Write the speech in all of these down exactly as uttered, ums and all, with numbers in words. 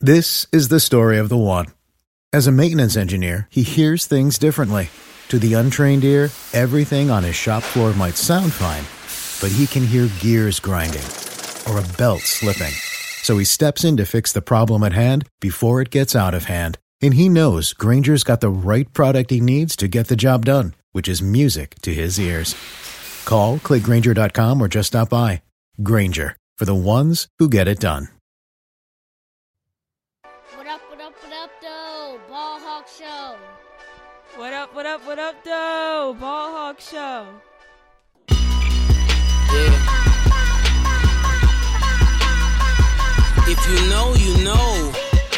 This is the story of the one. As a maintenance engineer, he hears things differently. To the untrained ear, everything on his shop floor might sound fine, but he can hear gears grinding or a belt slipping. So he steps in to fix the problem at hand before it gets out of hand. And he knows Grainger's got the right product he needs to get the job done, which is music to his ears. Call, click Grainger dot com, or just stop by. Grainger, for the ones who get it done. What up, what up, what up, though? Ball Hawk Show. What up, what up, what up, though? Ball Hawk Show. Yeah. If you know, you know.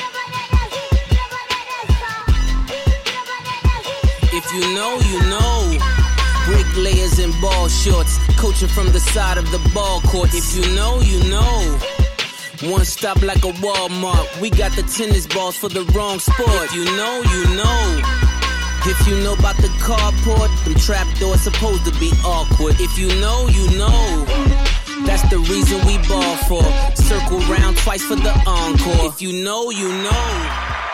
If you know, you know. Bricklayers in ball shorts, coaching from the side of the ball court. If you know, you know. One stop like a Walmart. We got the tennis balls for the wrong sport. If you know, you know. If you know about the carport, them trap doors supposed to be awkward. If you know, you know. That's the reason we ball for. Circle round twice for the encore. If you know, you know.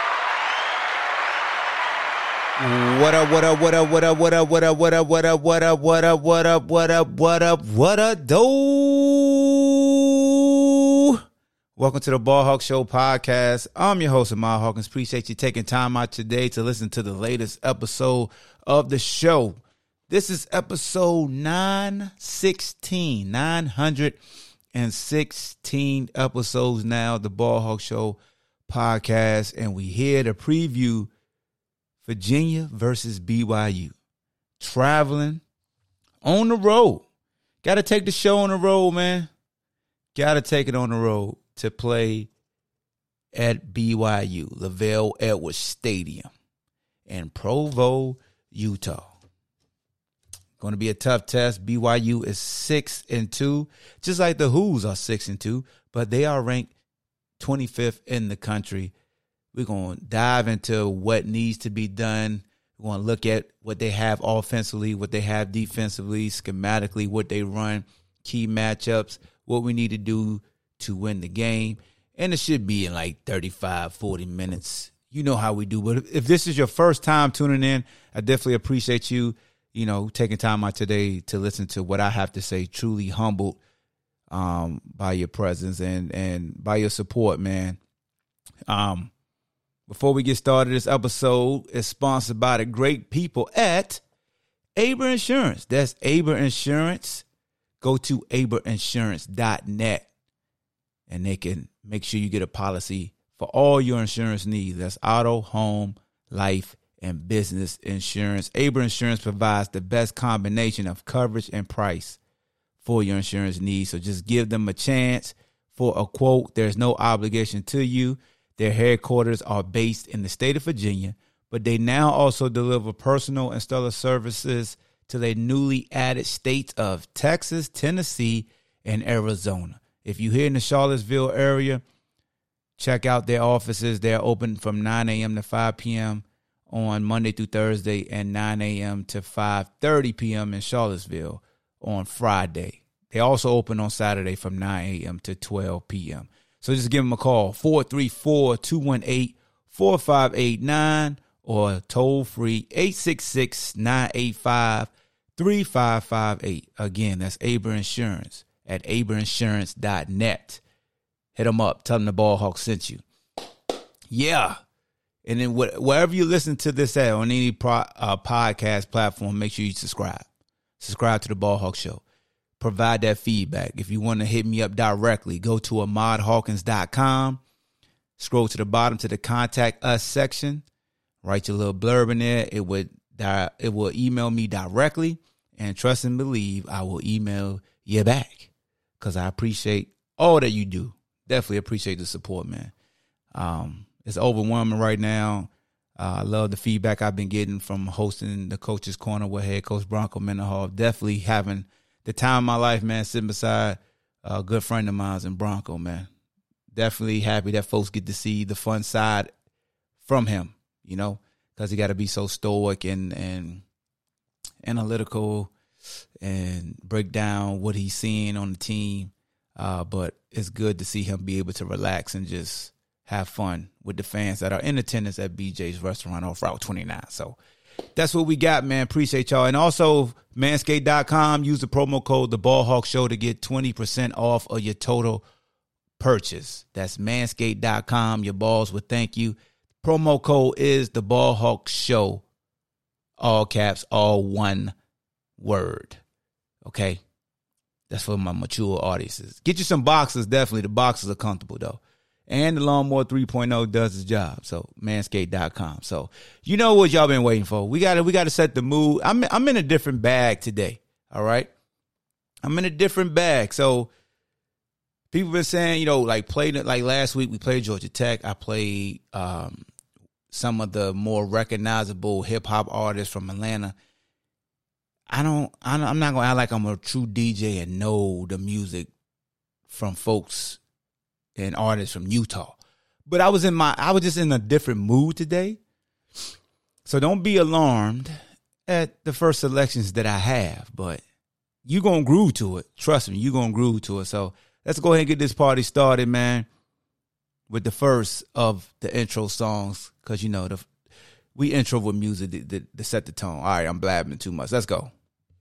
What up, what up, what up, what up, what up, what up, what up, what up, what up, what up, what up, what up, what up, what up, do? Welcome to the Ball Hawk Show podcast. I'm your host, Ahmad Hawkins. Appreciate you taking time out today to listen to the latest episode of the show. This is episode nine sixteen, nine hundred sixteen episodes now, the Ball Hawk Show podcast, and we here to preview Virginia versus B Y U. Traveling on the road. Got to take the show on the road, man. Got to take it on the road to play at B Y U, Lavelle Edwards Stadium in Provo, Utah. Going to be a tough test. B Y U is six and two, just like the Who's are six and two, but they are ranked twenty-fifth in the country. We're going to dive into what needs to be done. We're going to look at what they have offensively, what they have defensively, schematically, what they run, key matchups, what we need to do to win the game. And it should be in like thirty-five, forty minutes. You know how we do. But if this is your first time tuning in, I definitely appreciate you, you know, taking time out today to listen to what I have to say. Truly humbled um, by your presence and, and by your support, man. Um. Before we get started, this episode is sponsored by the great people at Aber Insurance. That's Aber Insurance. Go to aber insurance dot net and they can make sure you get a policy for all your insurance needs. That's auto, home, life, and business insurance. Aber Insurance provides the best combination of coverage and price for your insurance needs. So just give them a chance for a quote. There's no obligation to you. Their headquarters are based in the state of Virginia, but they now also deliver personal and stellar services to their newly added states of Texas, Tennessee, and Arizona. If you're here in the Charlottesville area, check out their offices. They're open from nine a.m. to five p.m. on Monday through Thursday and nine a.m. to five thirty p.m. in Charlottesville on Friday. They also open on Saturday from nine a.m. to twelve p.m. So just give them a call, four three four, two one eight, four five eight nine, or toll free eight six six, nine eight five, three five five eight. Again, that's Aber Insurance at aber insurance dot net. Hit them up. Tell them the Ball Hawk sent you. Yeah. And then wh- wherever you listen to this at, on any pro- uh, podcast platform, make sure you subscribe. Subscribe to the Ball Hawk Show. Provide that feedback. If you want to hit me up directly, go to ahmad hawkins dot com. Scroll to the bottom to the Contact Us section. Write your little blurb in there. It would it will email me directly. And trust and believe, I will email you back. Because I appreciate all that you do. Definitely appreciate the support, man. Um, it's overwhelming right now. Uh, I love the feedback I've been getting from hosting the Coach's Corner with head coach Bronco Mendenhall. Definitely having the time of my life, man, sitting beside a good friend of mine in Bronco, man. Definitely happy that folks get to see the fun side from him, you know, because he got to be so stoic and, and analytical and break down what he's seeing on the team. Uh, but it's good to see him be able to relax and just have fun with the fans that are in attendance at B J's Restaurant off Route twenty-nine. So that's what we got, man. Appreciate y'all. And also, manscaped dot com, use the promo code The Ball Hawk Show to get twenty percent off of your total purchase. That's manscaped dot com. Your balls would thank you. Promo code is The Ball Hawk Show. All caps, all one word. Okay? That's for my mature audiences. Get you some boxers, definitely. The boxers are comfortable, though. And the Lawnmower three point oh does its job. So, manscaped dot com. So, you know what y'all been waiting for. We got to we got to set the mood. I'm, I'm in a different bag today, all right? I'm in a different bag. So, people been saying, you know, like, played it like last week, we played Georgia Tech. I played um, some of the more recognizable hip-hop artists from Atlanta. I don't, I'm not going to act like I'm a true D J and know the music from folks and artists from Utah. But I was in my, I was just in a different mood today. So don't be alarmed at the first selections that I have. But you're going to groove to it. Trust me, you're going to groove to it. So let's go ahead and get this party started, man, with the first of the intro songs. Because, you know, the we intro with music to, to, to set the tone. All right, I'm blabbing too much. Let's go.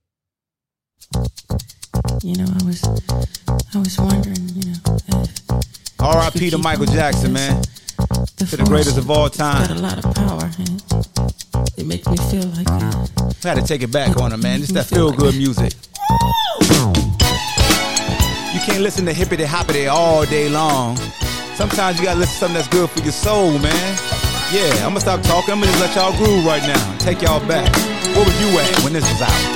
You know, I was, I was wondering, you know, if R I P to Michael Jackson, man. the To the greatest of all time. got a lot of power, and it makes me feel like uh, I had to take it back on him, man. It's that feel-good music. You can't listen to hippity-hoppity all day long. Sometimes you gotta listen to something that's good for your soul, man. Yeah, I'm gonna stop talking. I'm gonna just let y'all groove right now. Take y'all back. Where was you at when this was out?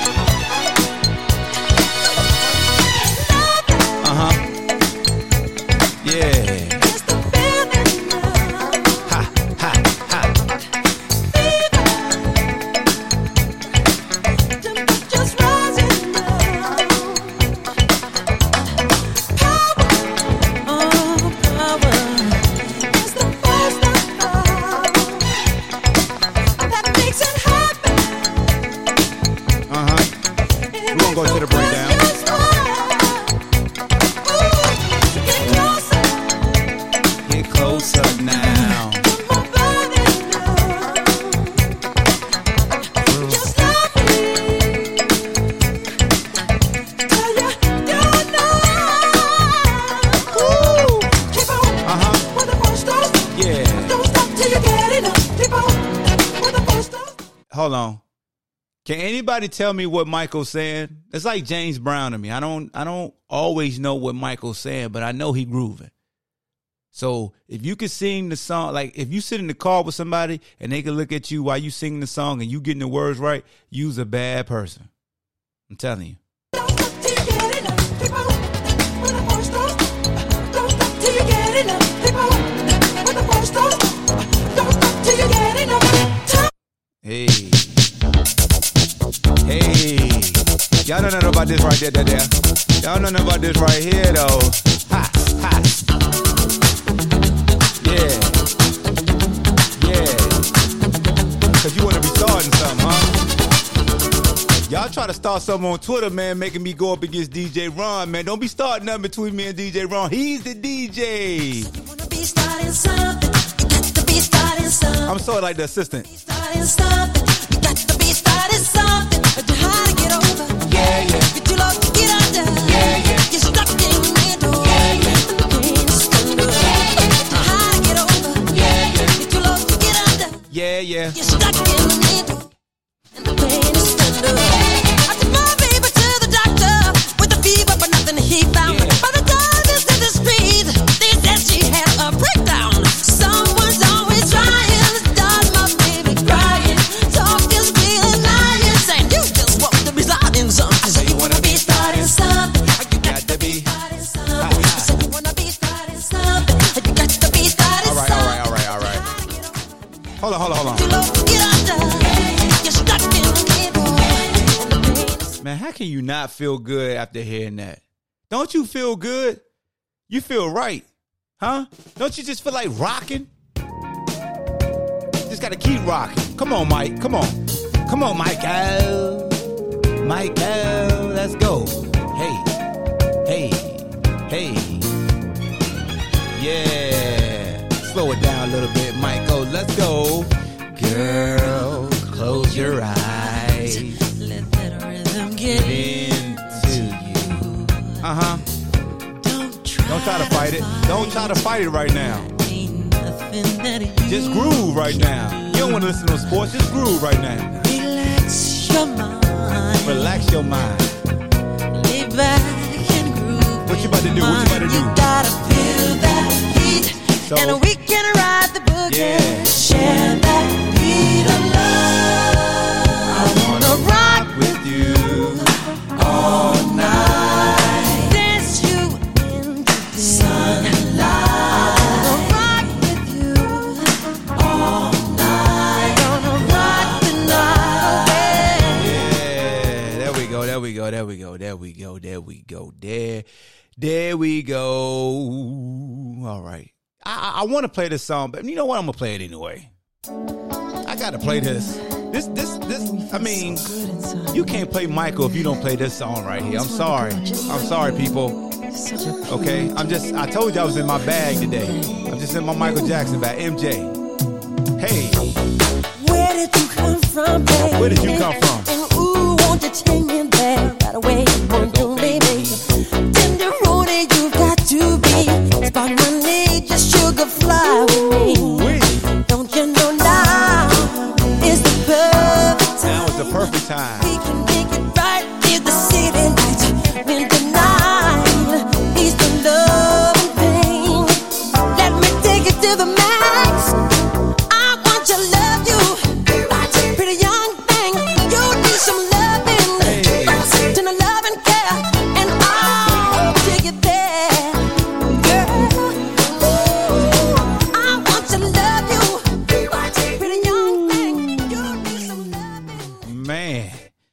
Uh-huh. Yeah. Ha, ha, ha. Go to the breakdown. Get closer now. Uh-huh. Yeah. Hold on. Can anybody tell me what Michael's saying? It's like James Brown to me. I don't I don't always know what Michael's saying, but I know he grooving. So if you can sing the song, like if you sit in the car with somebody and they can look at you while you sing the song and you getting the words right, you's a bad person. I'm telling you. Hey. Hey, y'all don't know about this right there, there, there. Y'all don't know about this right here, though. Ha, ha. Yeah. Yeah. Because you want to be starting something, huh? Y'all try to start something on Twitter, man, making me go up against D J Ron, man. Don't be starting nothing between me and D J Ron. He's the D J. You wanna be starting something. You got to be starting something. I'm sort of like the assistant. Starting something. You got to be starting something. But you hard to get over. Yeah, yeah. Get too low to get under. Yeah, yeah. You're stuck in the middle. Yeah, yeah. And the pain is thunder. Yeah, yeah. But you hard to get over. Yeah, yeah. Get too low to get under. Yeah, yeah. You're stuck in the middle. And the pain is thunder. I took my baby to the doctor with a fever, but nothing he found. Yeah. By the time this in the street, they said she had a breakdown. Someone's always trying to start my baby crying. Talk is feeling lying, saying you just want to be starting something. I said you wanna be starting something. You got to be starting something. I said you wanna be starting something. You got to be starting something. All right, all right, all right, all right. Hold on, hold on, hold on. Man, how can you not feel good after hearing that? Don't you feel good? You feel right, huh? Don't you just feel like rocking? Just gotta keep rocking. Come on, Mike. Come on. Come on, Michael. Michael, let's go. Hey, hey, hey. Yeah. slow it down a little bit, Michael. Let's go. Girl, close your eyes. Let that rhythm get into you. Uh-huh. Don't try, Don't try to fight it. Don't try to fight it right now. Ain't nothing that you Just groove right now. You don't want to listen to sports. Just groove right now. Relax your mind. Relax your mind. Lay back and groove. What you about to do? What you about to do? You gotta feel that heat. So, And we can ride the boogie. Yeah. Share that beat of love. I wanna rock with you all night. Dance you in the sunlight. I wanna rock with you all night. Gonna rock the night away. Yeah, there we go, there we go, there we go, there we go, there we go, there, there we go. All right. I, I want to play this song, but you know what? I'm gonna play it anyway. I gotta play this. This, this, this. I mean, you can't play Michael if you don't play this song right here. I'm sorry. I'm sorry, people. Okay, I'm just. I told you I was in my bag today. I'm just in my Michael Jackson bag. M J. Hey, Where did you come from, baby? where did you come from? And ooh, won't you take me there right away? Won't you, baby? Tenderoni, you've got to be. Spot money, just sugar fly with me. Wait, Don't you know now is the perfect time? now is the perfect time. We can make it right in the city lights. When the night is the love and pain. Let me take it to the max. I want to love you. Pretty young thing, you need some loving. Hey. To the love and care, and I'll take it there. Girl, ooh, I want to love you. Pretty young thing, you need some loving. Man.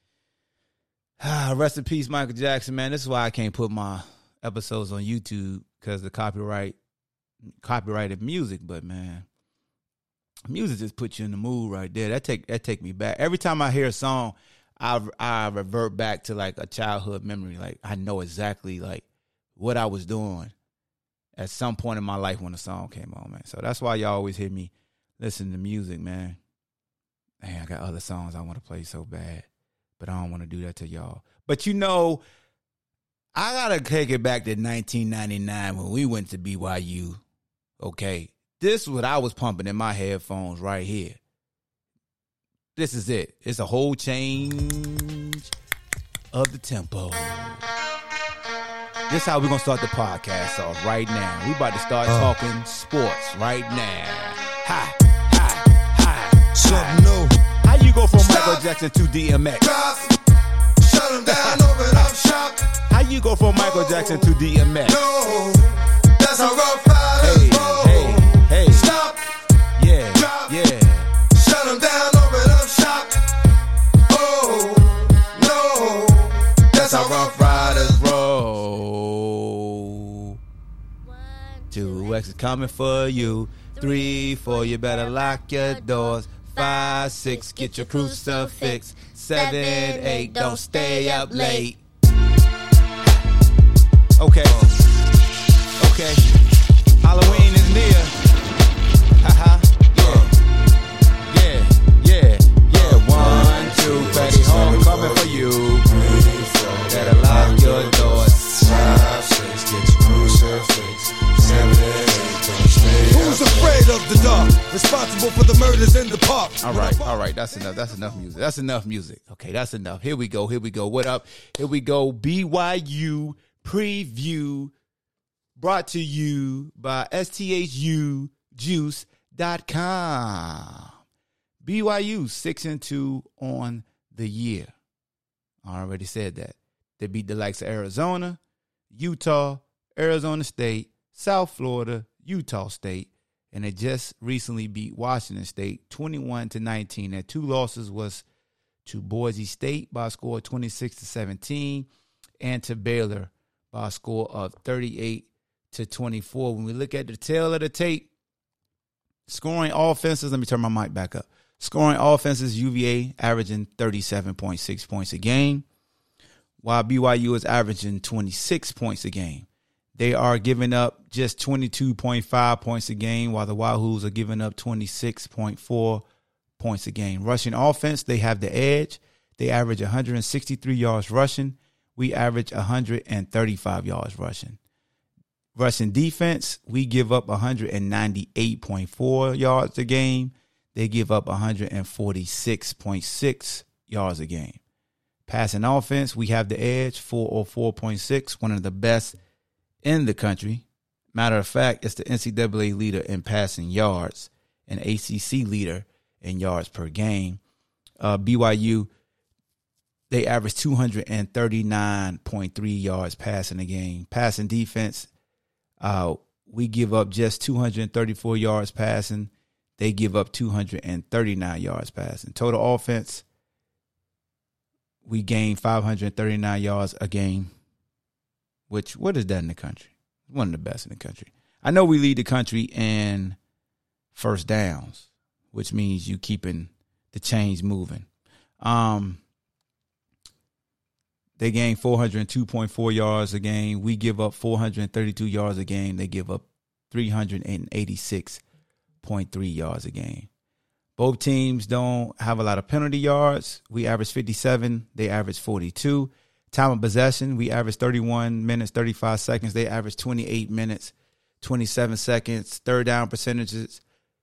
Ah, rest in peace, Michael Jackson, man. This is why I can't put my episodes on YouTube, because the copyright, copyrighted music. But man, music just puts you in the mood right there. That take that take me back. Every time I hear a song, I I revert back to like a childhood memory. Like I know exactly like what I was doing at some point in my life when the song came on, man. So that's why y'all always hear me listen to music, man. Man, I got other songs I want to play so bad, but I don't want to do that to y'all. But you know, I gotta take it back to nineteen ninety-nine when we went to B Y U. Okay, this is what I was pumping in my headphones right here. This is it. It's a whole change of the tempo. This is how we're gonna start the podcast off right now. We about to start uh. talking sports right now. Hi, hi, hi. Something new. How you go from Stop. Michael Jackson to D M X? Drop. Shut him down, open up shop. How you go from Michael Jackson to D M X? No, that's how Rough Riders Hey, roll. hey, hey. Stop. Yeah, Drop. yeah. Shut him down, open up shop. Oh, no, that's how Rough Riders Roll. Two X is coming for you. Three, four, you better lock your doors. Five, six, get your crucifix. Seven, eight, don't stay up late. Okay. Okay. Halloween is near. Haha. Yeah. Yeah. Yeah. Yeah. One, two, Betty Home coming for you. Better lock your doors. Five, six, get your crucifix. Seven, eight, don't stay Who's afraid of the dark? Responsible for the murders in the park. All right, all right, that's enough. That's enough music. That's enough music. Okay, that's enough. Here we go. Here we go. What up? Here we go. B Y U preview brought to you by S T H U juice dot com. B Y U six and two on the year. I already said that. They beat the likes of Arizona, Utah, Arizona State, South Florida, Utah State, and they just recently beat Washington State twenty-one to nineteen. Their two losses was to Boise State by a score of twenty-six to seventeen and to Baylor by a score of thirty-eight to twenty-four. When we look at the tail of the tape, scoring offenses, let me turn my mic back up. Scoring offenses, U V A averaging thirty-seven point six points a game, while B Y U is averaging twenty-six points a game. They are giving up just twenty-two point five points a game, while the Wahoos are giving up twenty-six point four points a game. Rushing offense, they have the edge. They average one hundred sixty-three yards rushing. We average one hundred thirty-five yards rushing. Rushing defense, we give up one hundred ninety-eight point four yards a game. They give up one hundred forty-six point six yards a game. Passing offense, we have the edge, four oh four point six, one of the best in the country. Matter of fact, it's the N C double A leader in passing yards and A C C leader in yards per game. Uh, B Y U, they average two hundred thirty-nine point three yards passing a game. Passing defense, uh, we give up just two hundred thirty-four yards passing. They give up two hundred thirty-nine yards passing. Total offense, we gain five hundred thirty-nine yards a game, which, what is that in the country? One of the best in the country. I know we lead the country in first downs, which means you keeping the chains moving. Um, they gain four hundred two point four yards a game. We give up four hundred thirty-two yards a game. They give up three hundred eighty-six point three yards a game. Both teams don't have a lot of penalty yards. We average fifty-seven. They average forty-two. Time of possession, we average thirty-one minutes, thirty-five seconds. They average twenty-eight minutes, twenty-seven seconds. Third down percentages,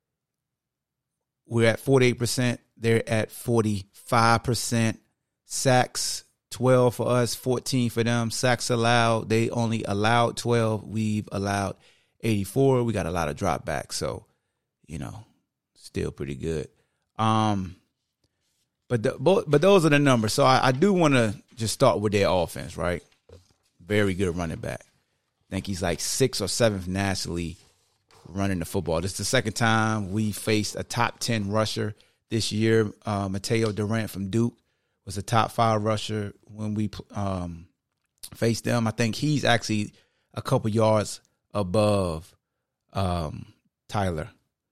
we're at forty-eight percent. They're at forty-five percent. Sacks, twelve for us, fourteen for them. Sacks allowed, they only allowed twelve. We've allowed eighty-four. We got a lot of dropbacks, so, you know, still pretty good. Um, but the, but those are the numbers. So I, I do want to just start with their offense, right? Very good running back. I think he's like sixth or seventh nationally running the football. This is the second time we faced a top ten rusher this year. Uh, Mateo Durant from Duke was a top five rusher when we um, faced them. I think he's actually a couple yards above um, Tyler.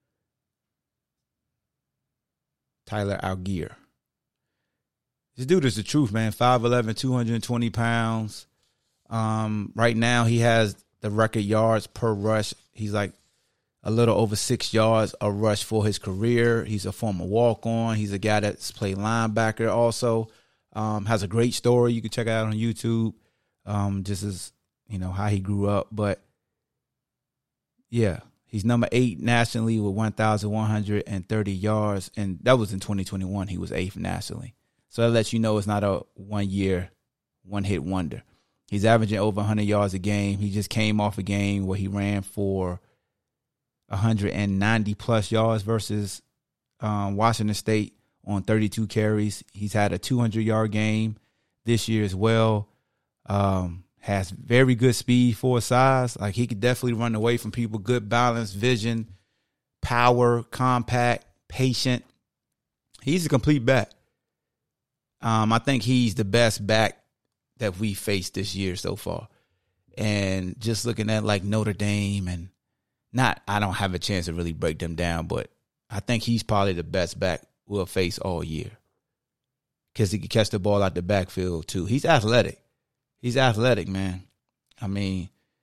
Tyler Algier. This dude is the truth, man. five eleven, two hundred twenty pounds. Um, right now, he has the record yards per rush. He's like a little over six yards a rush for his career. He's a former walk-on. He's a guy that's played linebacker also. Um, has a great story. You can check it out on YouTube. Um, just as, you know, how he grew up. But, yeah, he's number eight nationally with one thousand one hundred thirty yards. And that was in twenty twenty-one. He was eighth nationally. So that lets you know it's not a one-year, one-hit wonder. He's averaging over one hundred yards a game. He just came off a game where he ran for one hundred ninety-plus yards versus um, Washington State on thirty-two carries. He's had a two hundred-yard game this year as well. Um, has very good speed for his size. Like, he could definitely run away from people. Good balance, vision, power, compact, patient. He's a complete back. Um, I think he's the best back that we faced this year so far. And just looking at like Notre Dame and not, I don't have a chance to really break them down, but I think he's probably the best back we'll face all year because he can catch the ball out the backfield too. He's athletic. He's athletic, man. I mean,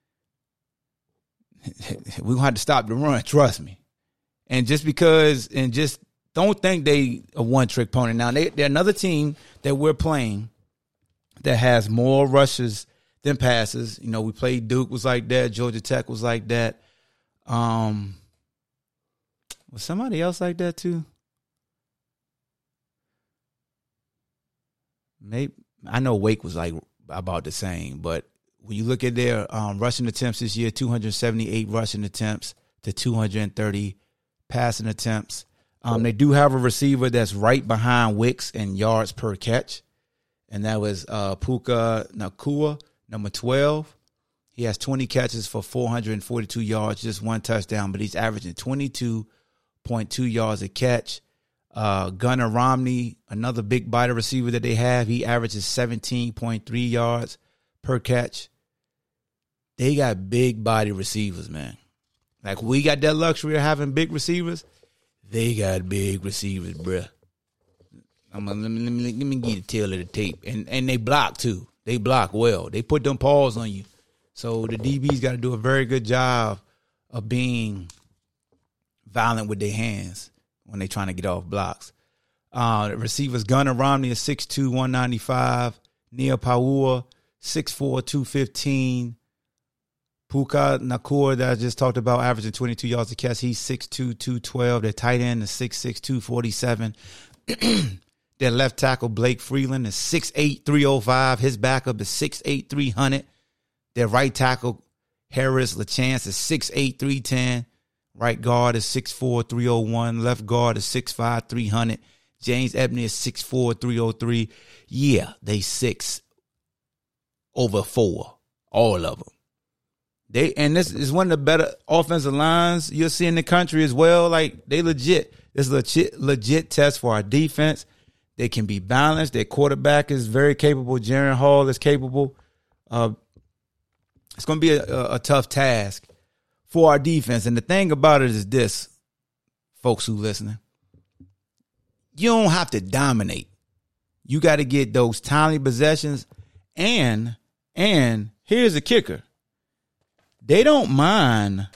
we're going to have to stop the run, trust me. And just because, and just don't think they a one-trick pony. Now, they, they're another team that we're playing that has more rushes than passes. You know, we played Duke was like that. Georgia Tech was like that. Um, was somebody else like that too? Maybe. I know Wake was like about the same, but when you look at their um, rushing attempts this year, two hundred seventy-eight rushing attempts to two hundred thirty passing attempts. Um, they do have a receiver that's right behind Wicks in yards per catch, and that was uh, Puka Nacua, number twelve. He has twenty catches for four hundred forty-two yards, just one touchdown, but he's averaging twenty-two point two yards a catch. Uh, Gunnar Romney, another big body receiver that they have, he averages seventeen point three yards per catch. They got big body receivers, man. Like, we got that luxury of having big receivers. They got big receivers, bruh. I'm gonna, let me, let me, let me get the tail of the tape. And and they block, too. They block well. They put them paws on you. So the D Bs got to do a very good job of being violent with their hands when they're trying to get off blocks. Uh, the receivers, Gunnar Romney is six two, one ninety-five. Nia Paua, six four, two fifteen. Puka Nakor that I just talked about, averaging twenty-two yards a catch. He's six two, two twelve. Their tight end is six six, two forty-seven. Their left tackle, Blake Freeland, is six eight, three oh five. His backup is six eight, three hundred. Their right tackle, Harris LaChance, is six eight, three ten. Right guard is six four, three oh one. Left guard is six five, three hundred. James Ebney is six four, three oh three. Yeah, they six over four, all of them. They and this is one of the better offensive lines you'll see in the country as well. Like, they legit. This is a legit, legit test for our defense. They can be balanced. Their quarterback is very capable. Jaren Hall is capable. Uh, it's going to be a, a, a tough task for our defense. And the thing about it is this, folks who listening, you don't have to dominate. You got to get those timely possessions. And, and here's the kicker. They don't mind,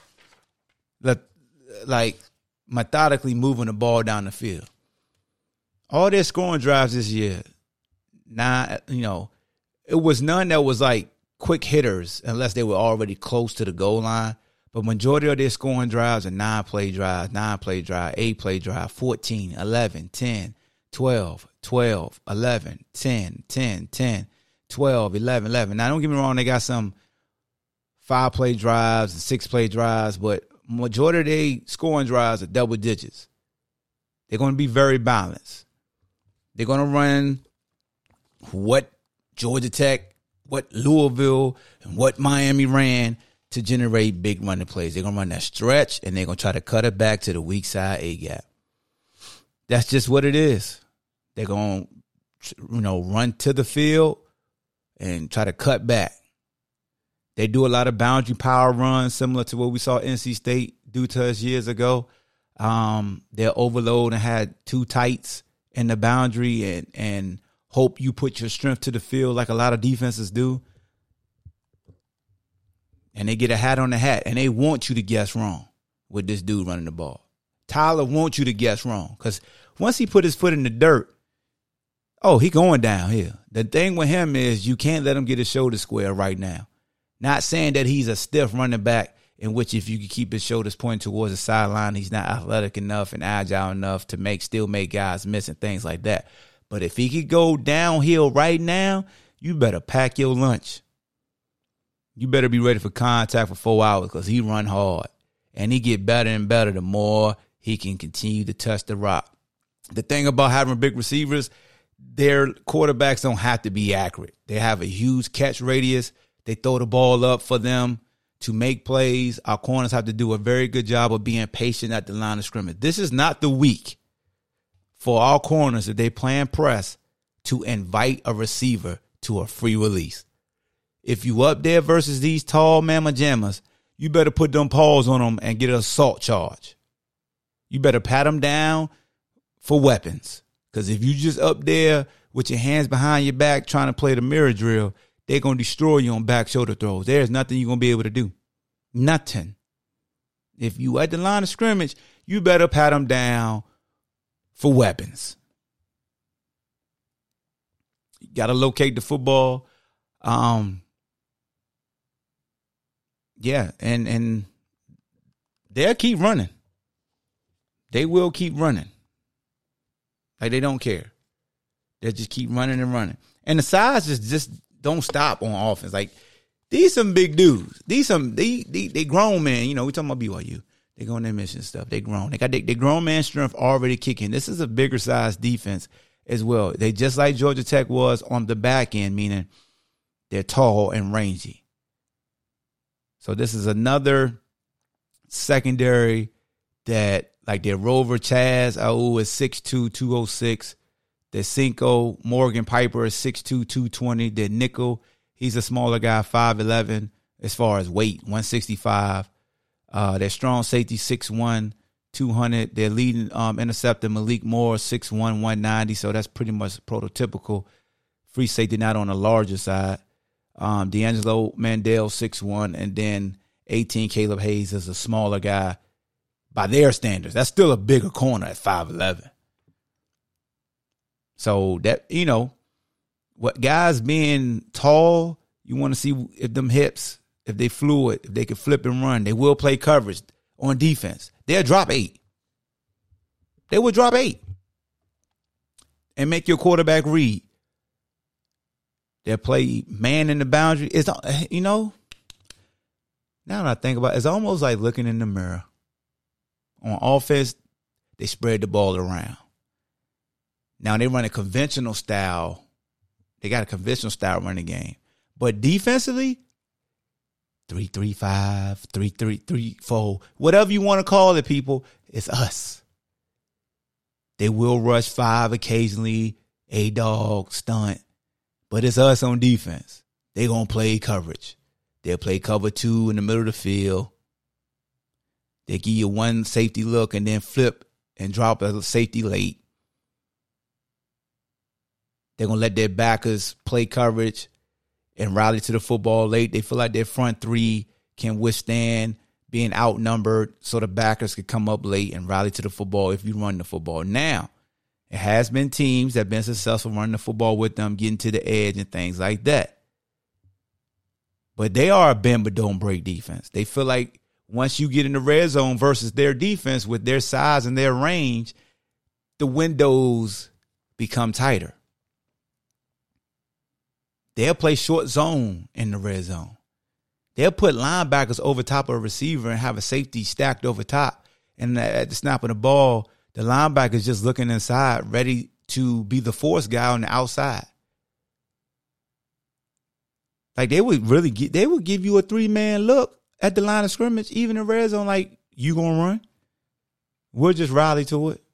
like, methodically moving the ball down the field. All their scoring drives this year, nine, you know, it was none that was like quick hitters unless they were already close to the goal line. But majority of their scoring drives are nine-play drives, nine-play drive, eight-play drive, fourteen, eleven, ten, twelve, twelve, eleven, ten, ten, ten, twelve, eleven, eleven. Now, don't get me wrong, they got some five-play drives and six-play drives, but majority of their scoring drives are double digits. They're going to be very balanced. They're going to run what Georgia Tech, what Louisville, and what Miami ran to generate big running plays. They're going to run that stretch, and they're going to try to cut it back to the weak side A-gap. That's just what it is. They're going to, you know, run to the field and try to cut back. They do a lot of boundary power runs, similar to what we saw N C State do to us years ago. Um, they'll overload and had two tights in the boundary and, and hope you put your strength to the field like a lot of defenses do. And they get a hat on the hat, and they want you to guess wrong with this dude running the ball. Tyler wants you to guess wrong because once he put his foot in the dirt, oh, he going downhill. The thing with him is you can't let him get his shoulder square right now. Not saying that he's a stiff running back in which if you can keep his shoulders pointing towards the sideline, he's not athletic enough and agile enough to make still make guys miss and things like that. But if he could go downhill right now, you better pack your lunch. You better be ready for contact for four hours because he run hard. And he get better and better the more he can continue to touch the rock. The thing about having big receivers, their quarterbacks don't have to be accurate. They have a huge catch radius. They throw the ball up for them to make plays. Our corners have to do a very good job of being patient at the line of scrimmage. This is not the week for our corners that they plan press to invite a receiver to a free release. If you up there versus these tall mamma jammas, you better put them paws on them and get an assault charge. You better pat them down for weapons. Because if you just up there with your hands behind your back trying to play the mirror drill, they're going to destroy you on back shoulder throws. There's nothing you're going to be able to do. Nothing. If you at the line of scrimmage, you better pat them down for weapons. You got to locate the football. Um, yeah, and, and they'll keep running. They will keep running. Like, they don't care. They'll just keep running and running. And the size is just don't stop on offense. Like, these some big dudes. These some they they, they grown men. You know, we talking about B Y U. They go on their mission stuff. They grown. They got their they grown man strength already kicking. This is a bigger size defense as well. They just like Georgia Tech was on the back end, meaning they're tall and rangy. So this is another secondary that, like, their Rover Chaz Aou is six two, two oh six. Their Cinco Morgan Piper is six two, two twenty. Their nickel, he's a smaller guy, five eleven as far as weight, one sixty-five. Uh, their strong safety, six one, two hundred. Their leading um, interceptor, Malik Moore, six one, one ninety. So that's pretty much prototypical free safety, not on the larger side. Um, D'Angelo Mandel, six one, and then eighteen, Caleb Hayes is a smaller guy by their standards. That's still a bigger corner at five eleven. So that, you know, what guys being tall, you want to see if them hips, if they fluid, if they can flip and run. They will play coverage on defense. They'll drop eight. They will drop eight and make your quarterback read. They'll play man in the boundary. It's, you know, now that I think about it, it's almost like looking in the mirror. On offense, they spread the ball around. Now they run a conventional style. They got a conventional style running game. But defensively, three three five, three three three four, whatever you want to call it, people, it's us. They will rush five occasionally, A-dog, stunt. But it's us on defense. They're going to play coverage. They'll play cover two in the middle of the field. They give you one safety look and then flip and drop a safety late. They're going to let their backers play coverage and rally to the football late. They feel like their front three can withstand being outnumbered so the backers could come up late and rally to the football if you run the football. Now, it has been teams that have been successful running the football with them, getting to the edge and things like that. But they are a bend but don't break defense. They feel like once you get in the red zone versus their defense with their size and their range, the windows become tighter. They'll play short zone in the red zone. They'll put linebackers over top of a receiver and have a safety stacked over top. And at the snap of the ball, the linebacker's just looking inside, ready to be the force guy on the outside. Like they would really get, they would give you a three-man look at the line of scrimmage, even in red zone, like, you gonna run? We'll just rally to it.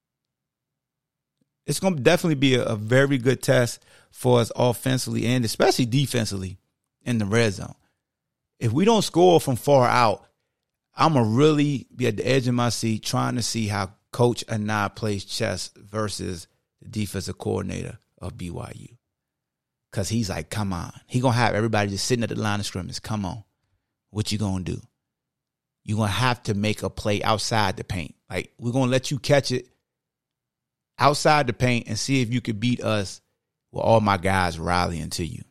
It's gonna definitely be a, a very good test for us offensively and especially defensively in the red zone. If we don't score from far out, I'm going to really be at the edge of my seat trying to see how Coach Anad plays chess versus the defensive coordinator of B Y U. Because he's like, come on. He's going to have everybody just sitting at the line of scrimmage. Come on. What you going to do? You're going to have to make a play outside the paint. Like, we're going to let you catch it outside the paint and see if you could beat us with all my guys rallying to you.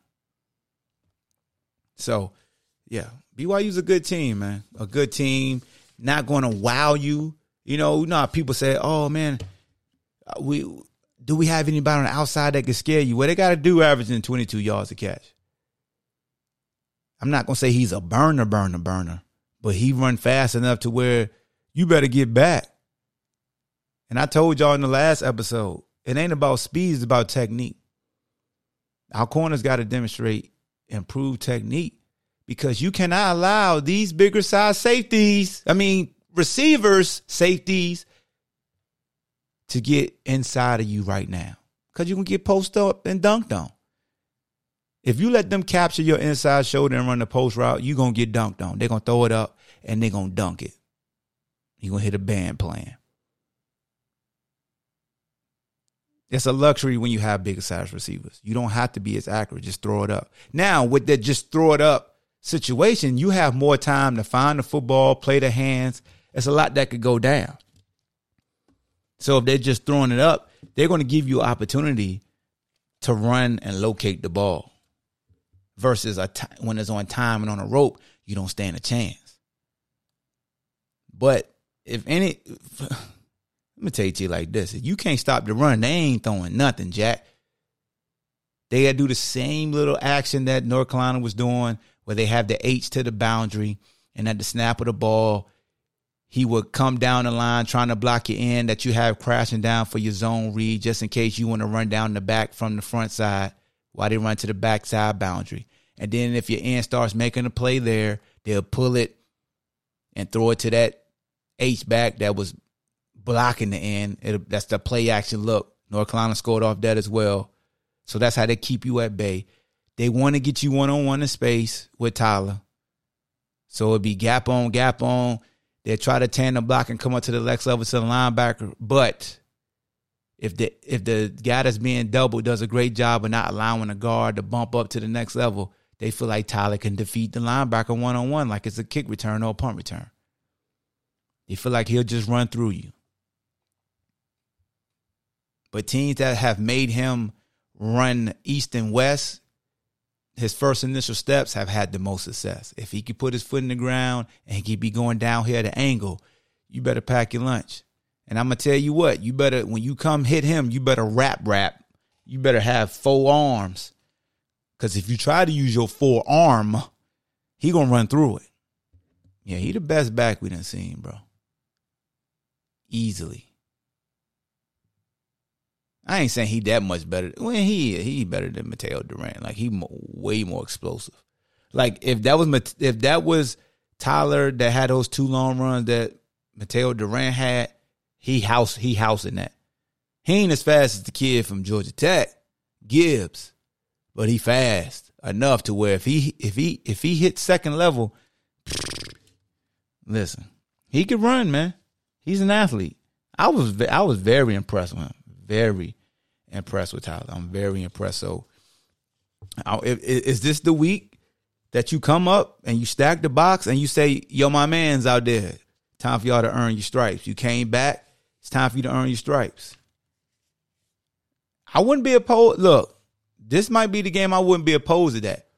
So, yeah, B Y U's a good team, man. A good team. Not going to wow you. You know, you know how people say, oh, man, we do we have anybody on the outside that can scare you? Well, they got to do averaging twenty-two yards a catch. I'm not going to say he's a burner, burner, burner, but he run fast enough to where you better get back. And I told y'all in the last episode, it ain't about speed, it's about technique. Our corners got to demonstrate improved technique. Because you cannot allow these bigger size safeties, I mean, receivers, safeties, to get inside of you right now. Because you can get posted up and dunked on. If you let them capture your inside shoulder and run the post route, you're going to get dunked on. They're going to throw it up and they're going to dunk it. You're going to hit a band playing. It's a luxury when you have bigger size receivers. You don't have to be as accurate. Just throw it up. Now, with that just throw it up situation, you have more time to find the football, play the hands. It's a lot that could go down. So if they're just throwing it up, they're going to give you an opportunity to run and locate the ball. Versus a t- when it's on time and on a rope, you don't stand a chance. But if any, let me tell you to you like this. If you can't stop the run, they ain't throwing nothing, Jack. They got to do the same little action that North Carolina was doing, where they have the H to the boundary, and at the snap of the ball, he would come down the line trying to block your end that you have crashing down for your zone read, just in case you want to run down the back from the front side while they run to the backside boundary. And then if your end starts making a play there, they'll pull it and throw it to that H back that was blocking the end. It'll, that's the play action look. North Carolina scored off that as well. So that's how they keep you at bay. They want to get you one-on-one in space with Tyler. So it'd be gap on, gap on. They'll try to tandem block and come up to the next level to the linebacker. But if the if the guy that's being doubled does a great job of not allowing the guard to bump up to the next level, they feel like Tyler can defeat the linebacker one-on-one like it's a kick return or a punt return. They feel like he'll just run through you. But teams that have made him run east and west, his first initial steps have had the most success. If he can put his foot in the ground and he can be going down here at an angle, you better pack your lunch. And I'm going to tell you what, you better, when you come hit him, you better rap rap. You better have four arms. Because if you try to use your forearm, he going to run through it. Yeah, he the best back we done seen, bro. Easily. I ain't saying he that much better. Well, he he better than Mateo Durant. Like, he mo- way more explosive. Like, if that was if that was Tyler that had those two long runs that Mateo Durant had, he house he housing that. He ain't as fast as the kid from Georgia Tech, Gibbs, but he fast enough to where if he if he if he hit second level, listen, he could run, man. He's an athlete. I was I was very impressed with him. Very impressed with Tyler. I'm very impressed. So, is this the week that you come up and you stack the box and you say, yo, my man's out there. Time for y'all to earn your stripes. You came back. It's time for you to earn your stripes. I wouldn't be opposed. Look, this might be the game I wouldn't be opposed to that.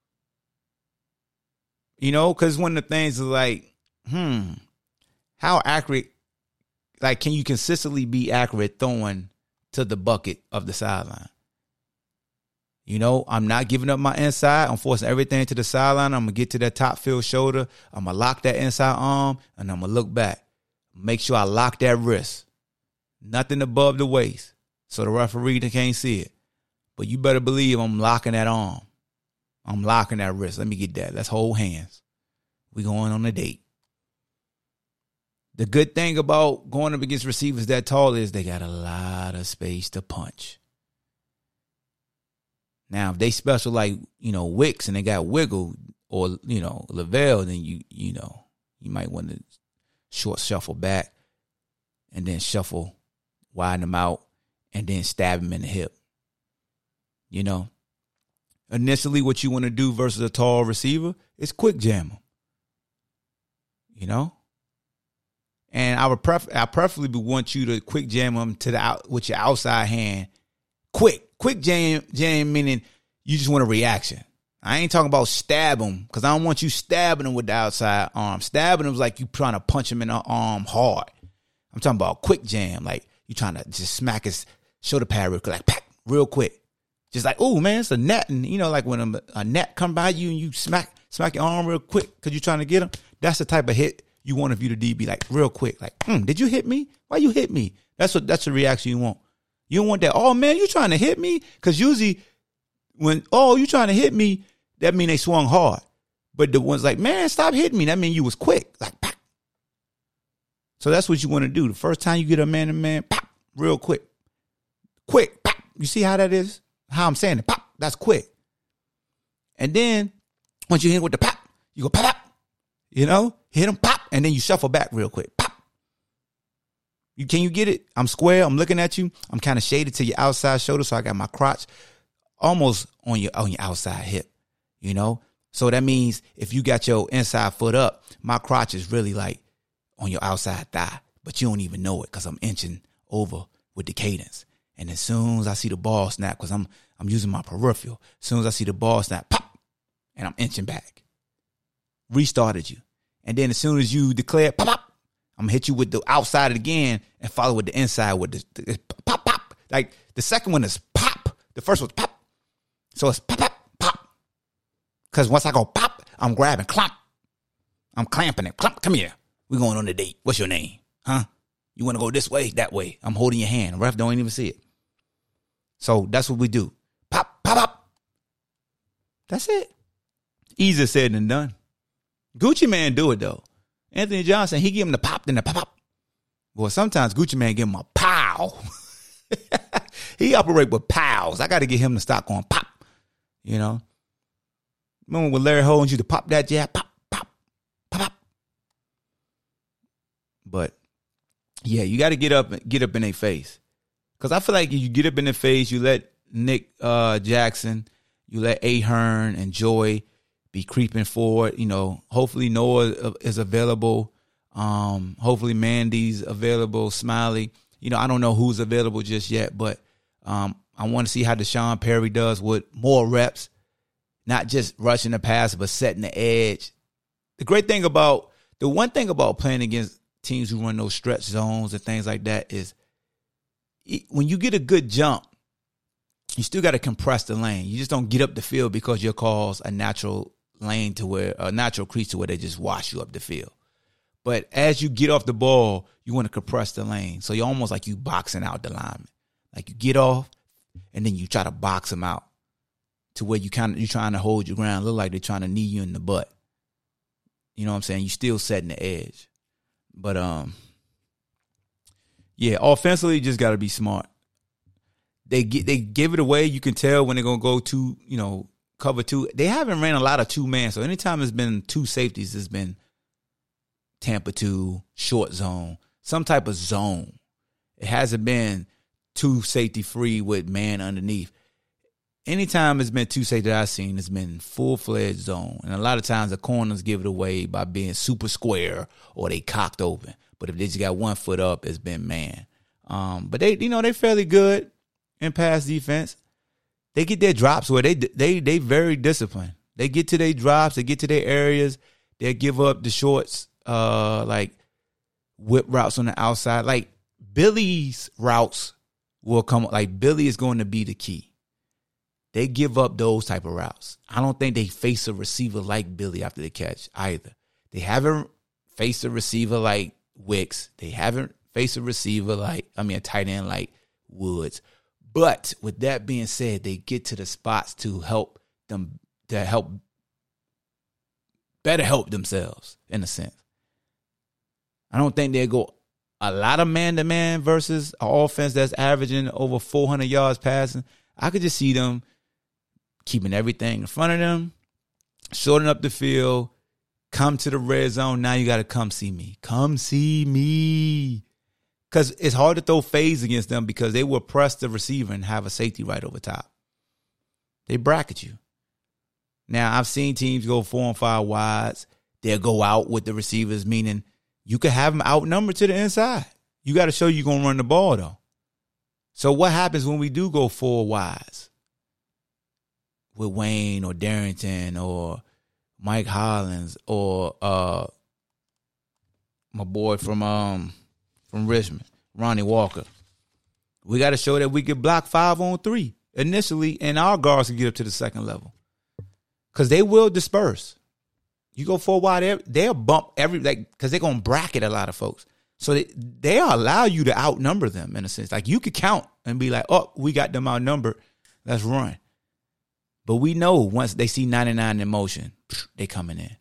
You know, because one of the things is like, hmm, how accurate, like, can you consistently be accurate throwing to the bucket of the sideline? You know, I'm not giving up my inside. I'm forcing everything to the sideline. I'm going to get to that top field shoulder. I'm going to lock that inside arm, and I'm going to look back. Make sure I lock that wrist. Nothing above the waist so the referee can't see it. But you better believe I'm locking that arm. I'm locking that wrist. Let me get that. Let's hold hands. We going on a date. The good thing about going up against receivers that tall is they got a lot of space to punch. Now, if they special like, you know, Wicks and they got wiggle or, you know, Lavelle, then you, you know, you might want to short shuffle back and then shuffle, widen them out, and then stab him in the hip. You know, initially what you want to do versus a tall receiver is quick jam him. You know? And I would pref- I preferably would want you to quick jam them to the out with your outside hand. Quick, quick jam, jam meaning you just want a reaction. I ain't talking about stab them because I don't want you stabbing them with the outside arm. Stabbing them is like you trying to punch him in the arm hard. I'm talking about quick jam, like you trying to just smack his shoulder pad real quick, like pack, real quick. Just like, oh man, it's a net, and you know, like when a, a net come by you and you smack smack your arm real quick because you're trying to get him. That's the type of hit you want if you the D B, like real quick, like, mm, did you hit me? Why you hit me? That's what that's the reaction you want. You don't want that, oh man, you trying to hit me? Because usually when, oh, you trying to hit me, that mean they swung hard. But the ones like, man, stop hitting me, that mean you was quick. Like, pop. So that's what you want to do. The first time you get a man to man, pop, real quick. Quick, pop. You see how that is? How I'm saying it, pop, that's quick. And then once you hit with the pop, you go pop, pop. You know, hit them, pop, and then you shuffle back real quick. Pop. You can you get it? I'm square. I'm looking at you. I'm kind of shaded to your outside shoulder, so I got my crotch almost on your on your outside hip. You know, so that means if you got your inside foot up, my crotch is really like on your outside thigh, but you don't even know it because I'm inching over with the cadence. And as soon as I see the ball snap, because I'm I'm using my peripheral, as soon as I see the ball snap, pop, and I'm inching back. Restarted you. And then as soon as you declare pop, pop, I'm going to hit you with the outside again and follow with the inside with the, the pop, pop. Like the second one is pop. The first one's pop. So it's pop, pop, pop. Because once I go pop, I'm grabbing, clamp. I'm clamping it. Clamp, come here. We're going on a date. What's your name? Huh? You want to go this way, that way. I'm holding your hand. The ref don't even see it. So that's what we do. Pop, pop, pop. That's it. Easier said than done. Gucci Man do it though. Anthony Johnson, he give him the pop, then the pop, pop. Well, sometimes Gucci Man give him a pow. He operate with pows. I got to get him to stop going pop. You know. Remember when Larry Holmes used to pop that jab, pop, pop, pop, pop. But yeah, you got to get up, get up in their face, because I feel like if you get up in their face, you let Nick uh, Jackson You let Ahern and Joy be creeping forward. You know, hopefully Noah is available. Um, hopefully Mandy's available. Smiley. You know, I don't know who's available just yet, but um, I want to see how Deshaun Perry does with more reps, not just rushing the pass, but setting the edge. The great thing about, the one thing about playing against teams who run those stretch zones and things like that is when you get a good jump, you still got to compress the lane. You just don't get up the field because you'll cause a natural lane to where, a natural crease to where they just wash you up the field. But as you get off the ball, you want to compress the lane. So you're almost like you boxing out the lineman. Like you get off and then you try to box them out to where you kind of, you're trying to hold your ground. Look like they're trying to knee you in the butt. You know what I'm saying? You still setting the edge. But, um, yeah, offensively, you just got to be smart. They get, they give it away. You can tell when they're going to go to, you know, cover two. They haven't ran a lot of two-man. So anytime it's been two safeties, it's been Tampa two, short zone, some type of zone. It hasn't been two safety free with man underneath. Anytime it's been two safety that I've seen, it's been full-fledged zone. And a lot of times the corners give it away by being super square or they cocked open. But if they just got one foot up, it's been man. Um, but they, you know, they're fairly good in pass defense. They get their drops where they they they very disciplined. They get to their drops, they get to their areas, they give up the shorts, uh, like whip routes on the outside. Like Billy's routes will come. Like Billy is going to be the key. They give up those type of routes. I don't think they face a receiver like Billy after the catch either. They haven't faced a receiver like Wicks. They haven't faced a receiver like, I mean, a tight end like Woods. But with that being said, they get to the spots to help them, to help, better help themselves in a sense. I don't think they go a lot of man-to-man versus an offense that's averaging over four hundred yards passing. I could just see them keeping everything in front of them, shortening up the field, come to the red zone. Now you got to come see me. Come see me. Because it's hard to throw fades against them because they will press the receiver and have a safety right over top. They bracket you. Now, I've seen teams go four and five wides. They'll go out with the receivers, meaning you could have them outnumbered to the inside. You got to show you're going to run the ball, though. So what happens when we do go four wides with Wayne or Darrington or Mike Hollins or uh, my boy from um from Richmond, Ronnie Walker? We got to show that we could block five on three initially, and our guards can get up to the second level because they will disperse. You go four wide, they'll bump every like because they're gonna bracket a lot of folks. So they, they'll allow you to outnumber them in a sense. Like you could count and be like, oh, we got them outnumbered. Let's run. But we know once they see ninety-nine in motion, they coming in.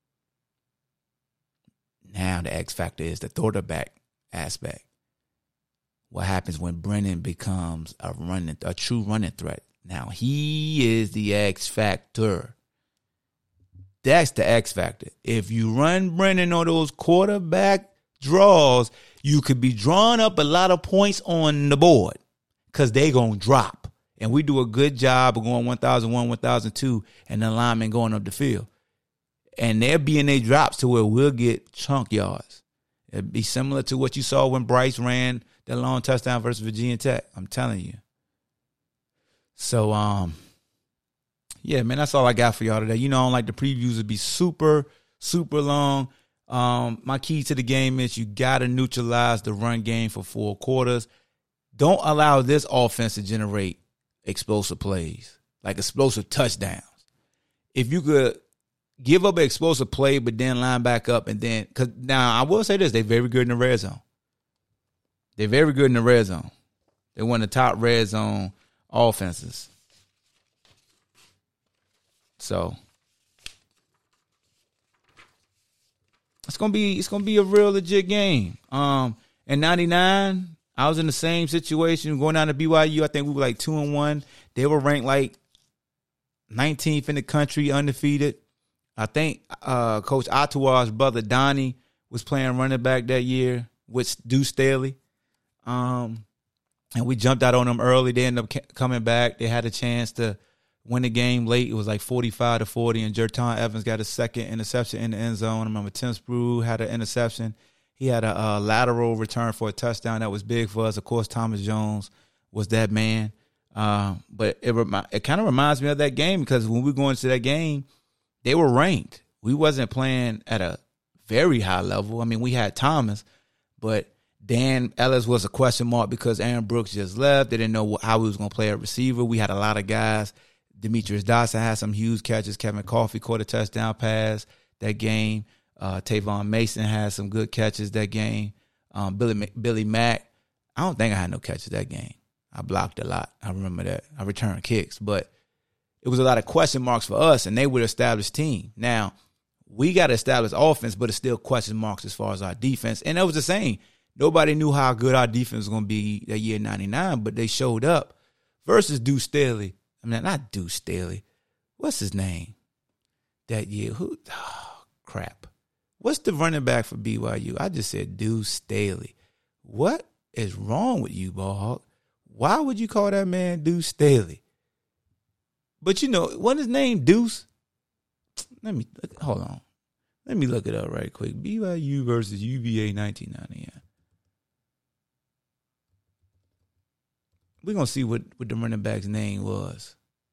Now the X factor is the quarterback aspect. What happens when Brennan becomes a running, a true running threat? Now he is the X factor. That's the X factor. If you run Brennan on those quarterback draws, you could be drawing up a lot of points on the board because they going to drop. And we do a good job of going one thousand one, one thousand two, and the linemen going up the field. And they'll be in their drops to where we'll get chunk yards. It'd be similar to what you saw when Bryce ran that long touchdown versus Virginia Tech. I'm telling you. So, um, yeah, man, that's all I got for y'all today. You know, I don't like the previews to be super, super long. Um, my key to the game is you got to neutralize the run game for four quarters. Don't allow this offense to generate explosive plays, like explosive touchdowns. If you could give up an explosive play, but then line back up and then, because now I will say this, they're very good in the red zone. They're very good in the red zone. They're one of the top red zone offenses. So it's gonna be it's gonna be a real legit game. Um, in ninety-nine, I was in the same situation going down to B Y U. I think we were like two and one. They were ranked like nineteenth in the country, undefeated. I think uh, Coach Ottawa's brother Donnie was playing running back that year with Deuce Staley. Um, and we jumped out on them early. They ended up ca- coming back. They had a chance to win the game late. It was like forty-five to forty, and Jerton Evans got a second interception in the end zone. I remember Tim Sprue had an interception. He had a, a lateral return for a touchdown that was big for us. Of course, Thomas Jones was that man. Uh, but it remi- it kind of reminds me of that game because when we go into that game, they were ranked. We wasn't playing at a very high level. I mean, we had Thomas, but Dan Ellis was a question mark because Aaron Brooks just left. They didn't know how we was going to play at receiver. We had a lot of guys. Demetrius Dawson had some huge catches. Kevin Coffey caught a touchdown pass that game. Uh, Tavon Mason had some good catches that game. Um, Billy Billy Mack, I don't think I had no catches that game. I blocked a lot. I remember that. I returned kicks. But it was a lot of question marks for us, and they were an established team. Now, we got to establish offense, but it's still question marks as far as our defense. And that was the same. Nobody knew how good our defense was going to be that year ninety-nine, but they showed up versus Deuce Staley. I mean, not Deuce Staley. What's his name that year? Who? Oh, crap. What's the running back for B Y U? I just said Deuce Staley. What is wrong with you, Ballhawk? Why would you call that man Deuce Staley? But, you know, wasn't his name Deuce? Let me, hold on. Let me look it up right quick. B Y U versus U V A nineteen ninety. We're going to see what, what the running back's name was.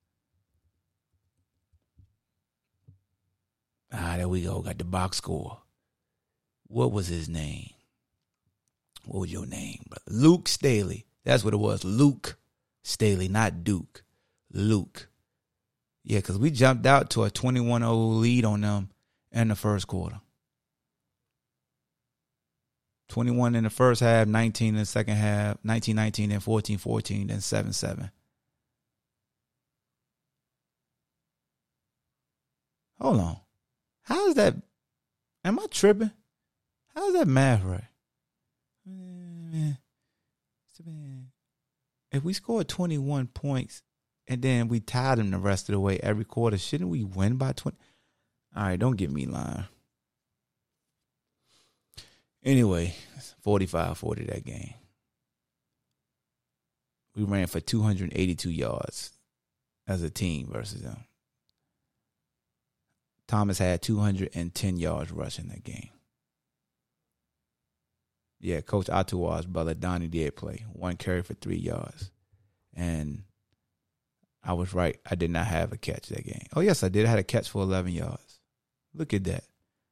Ah, there we go. Got the box score. What was his name? What was your name, brother? Luke Staley. That's what it was. Luke Staley, not Duke. Luke. Yeah, because we jumped out to a twenty-one oh lead on them in the first quarter. twenty-one in the first half, nineteen in the second half, nineteen nineteen, then fourteen fourteen, then seven seven. Hold on. How is that? Am I tripping? How is that math right? If we scored twenty-one points and then we tied them the rest of the way every quarter, shouldn't we win by twenty? All right, don't get me lying. Anyway, forty-five forty that game. We ran for two hundred eighty-two yards as a team versus them. Thomas had two hundred ten yards rushing that game. Yeah, Coach Atua's brother, Donnie, did play. One carry for three yards. And I was right. I did not have a catch that game. Oh, yes, I did. I had a catch for eleven yards. Look at that.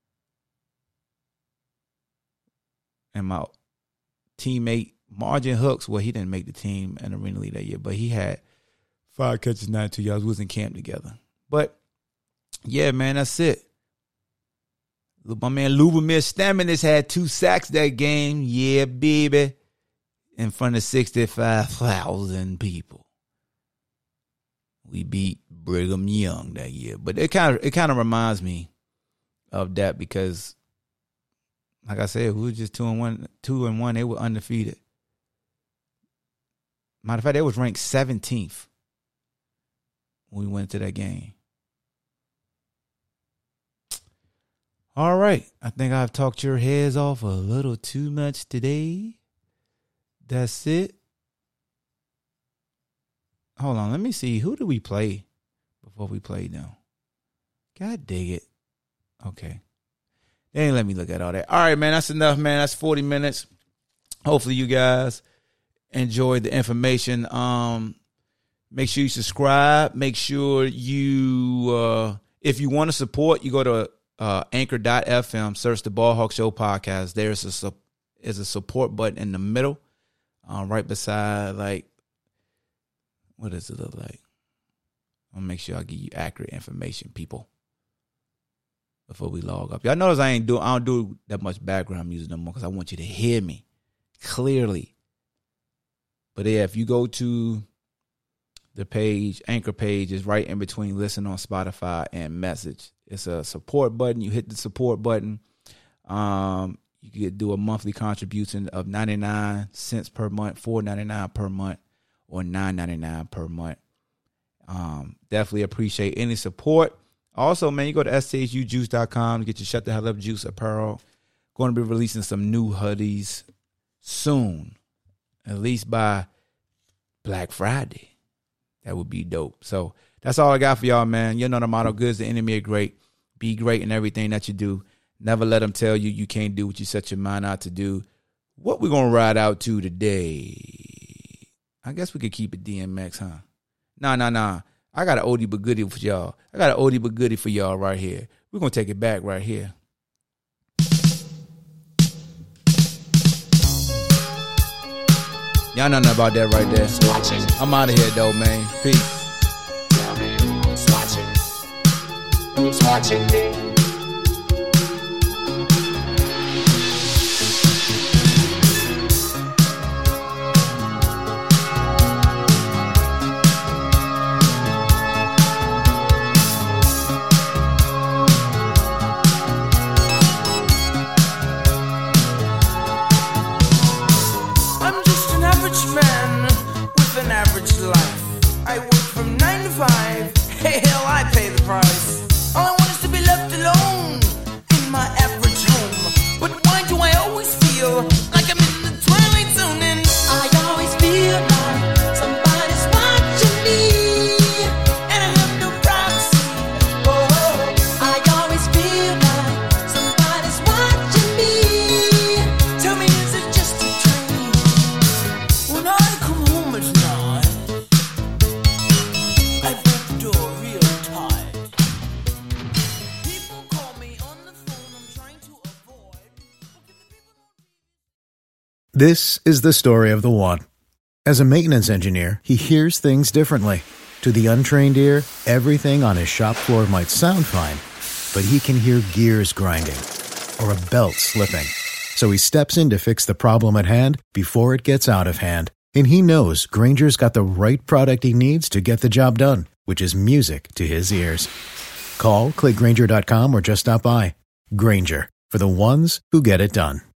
And my teammate, Margin Hooks, well, he didn't make the team in the Arena League that year, but he had five catches, ninety-two yards. We was in camp together. But, yeah, man, that's it. My man Lubomir Staminis had two sacks that game. Yeah, baby. In front of sixty-five thousand people. We beat Brigham Young that year. But it kind of it kind of reminds me of that because, like I said, we were just two and one. Two and one. They were undefeated. Matter of fact, they was ranked seventeenth when we went to that game. All right. I think I've talked your heads off a little too much today. That's it. Hold on. Let me see. Who do we play before we play them? God dig it. Okay. They ain't let me look at all that. All right, man. That's enough, man. That's forty minutes. Hopefully you guys enjoyed the information. Um, make sure you subscribe. Make sure you, uh, if you want to support, you go to Uh, anchor dot f m, search the Ball Hawk Show podcast. There's a, is a support button in the middle, uh, right beside, like, what does it look like? I'll make sure I give you accurate information, people, before we log up. Y'all notice I ain't do, I don't do that much background music no more because I want you to hear me clearly. But yeah, if you go to the page, Anchor page is right in between listen on Spotify and message. It's a support button. You hit the support button. Um, you can do a monthly contribution of ninety-nine cents per month, four ninety-nine per month, or nine ninety-nine per month. Um, definitely appreciate any support. Also, man, you go to S T H U juice dot com to get your Shut the Hell Up Juice apparel. Going to be releasing some new hoodies soon, at least by Black Friday. That would be dope. So that's all I got for y'all, man. You know the motto, good is the enemy of great. Be great in everything that you do. Never let them tell you you can't do what you set your mind out to do. What we going to ride out to today? I guess we could keep it D M X, huh? Nah, nah, nah. I got an oldie but goodie for y'all. I got an oldie but goodie for y'all right here. We're going to take it back right here. Y'all know nothing about that right there. I'm out of here, though, man. Peace. Who's watching? Who's watching me? This is the story of the one. As a maintenance engineer, he hears things differently. To the untrained ear, everything on his shop floor might sound fine, but he can hear gears grinding or a belt slipping. So he steps in to fix the problem at hand before it gets out of hand. And he knows Grainger's got the right product he needs to get the job done, which is music to his ears. Call, click Grainger dot com, or just stop by. Grainger, for the ones who get it done.